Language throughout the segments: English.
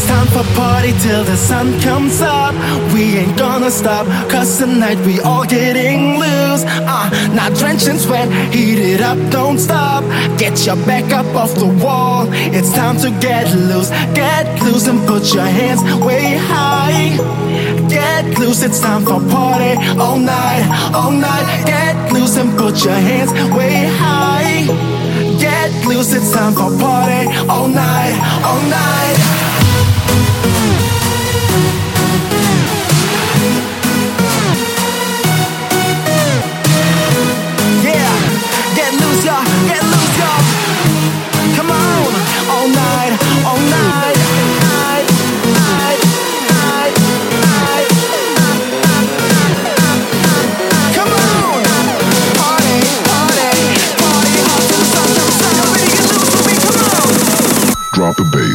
It's time for party till the sun comes up. We ain't gonna stop, cause tonight we all getting loose. Not drenched in sweat, heat it up, don't stop. Get your back up off the wall. It's time to get loose and put your hands way high. Get loose, it's time for party all night, all night. Get loose and put your hands way high. Get loose, it's time for party all night, all night. Yeah, get loose, y'all, get loose, y'all. Come on, all night, all night. Drop the bass.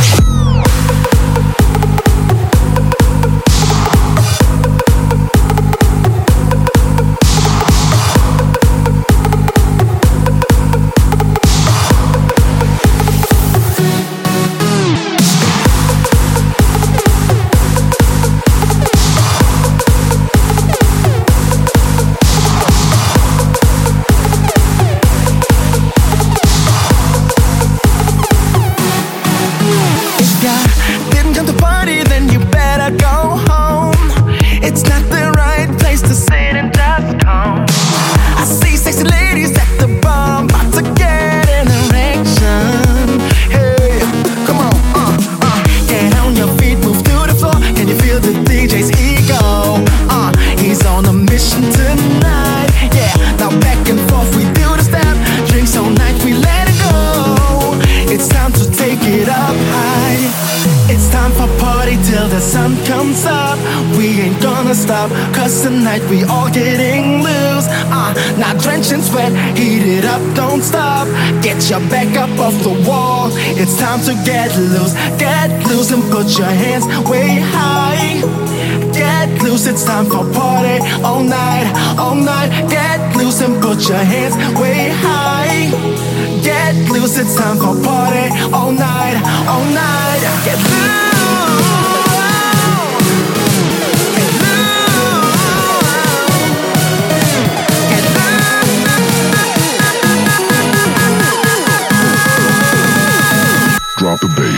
Till the sun comes up, we ain't gonna stop, cause tonight we all getting loose. Not drenched in sweat, heat it up, don't stop. Get your back up off the wall. It's time to get loose and put your hands way high. Get loose, it's time for party all night, all night. Get loose and put your hands way high. Get loose, it's time for party all night, all night. Get loose. Drop the bass.